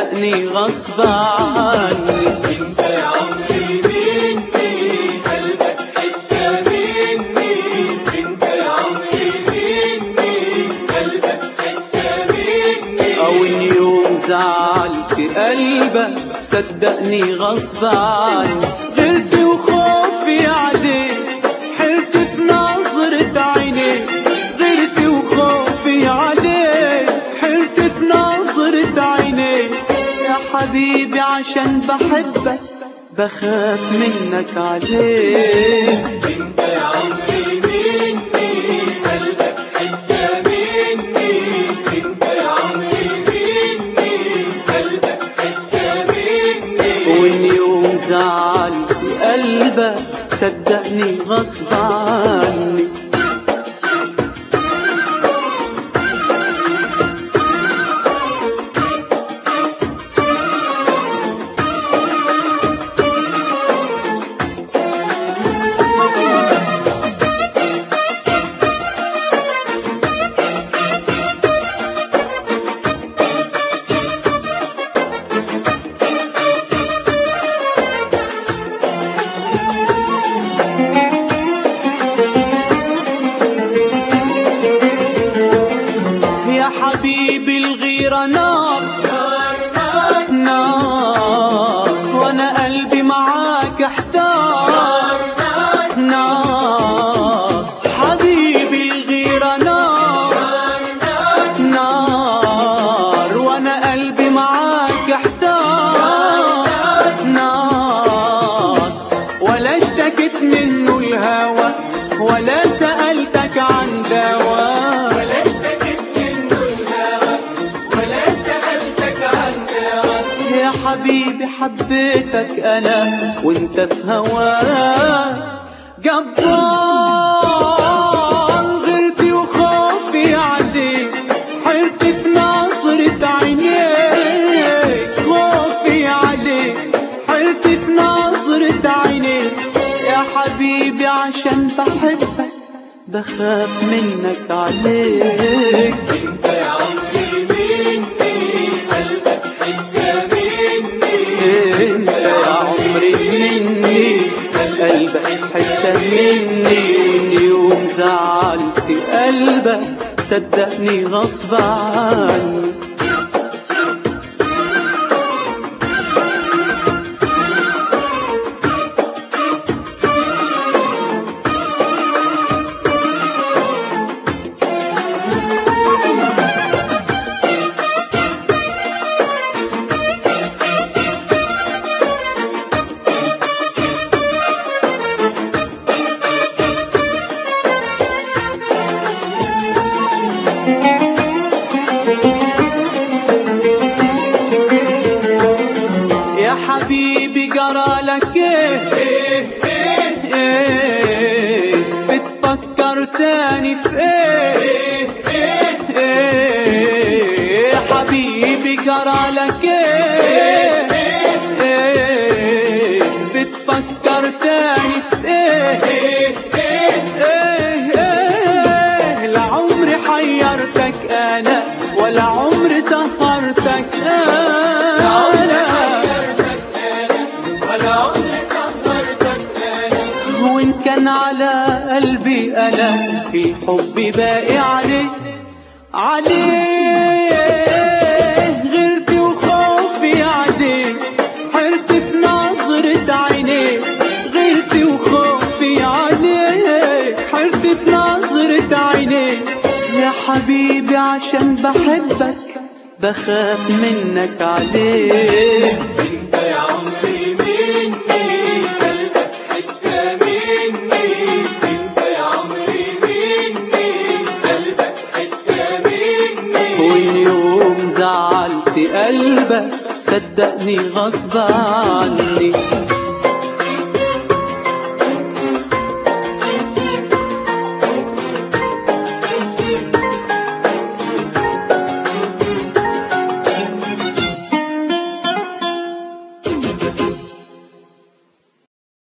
صدقني غصب عني. انت يا عمري مني، قلبك حتة مني. انت يا عمري مني، قلبك حتة مني. أول يوم زعلت قلبك صدقني غصب عني. غلت وخوفي عليك، حرت في نظرة عينيك. غلت وخوفي عليك، حرت في نظرة عينيك. يا حبيبي عشان بحبك بخاف منك عليك. انت يا عمري مني، قلبك حتة مني. انت يا عمري مني، قلبك حتة مني. وإن يوم زعلت قلبك صدقني غصب عني. يا حبيبي الغيرة نار نار نار، وانا قلبي معاك احتار. نار نار حبيبي الغيرة نار نار، وانا قلبي معاك احتار. نار ولا اشتكيت منه الهوى، ولا سألتك عن دواء. ولا اشتكيت منه الهوى، ولا سألتك عن دواء. يا حبيبي حبيتك انا وانت في هواك جبار. غيرتي وخوفي عليك، حرت في نظرة عينيك. خوفي عليك، حرت في نظرة عينيك. يا حبيبي عشان بحبك بخاف منك عليك. انت يا عمري مني، قلبك حتة مني. انت يا عمري مني، قلبك حتة مني. وإن يوم زعلت قلبك صدقني غصب عني. يا حبيبي جرالك ايه بتفكر تاني في ايه يا حبيبي جرالك ايه بتفكر تاني في ايه لا عمري حيرتك انا، ولا عمري سهرتك انا. ولا عمري سهرتك انا. وإن كان على قلبي أنا في حبي باقي عليه غيرتي وخوفي عليك، حرت في نظرة عينيك. غيرتي وخوفي عليك، حرت في نظرة عينيك. يا حبيبي عشان بحبك بخاف منك عليك. انت يا عمري مني، قلبك حتة مني. انت يا عمري مني، قلبك حتة مني. وإن يوم زعلت قلبك صدقني غصب عني.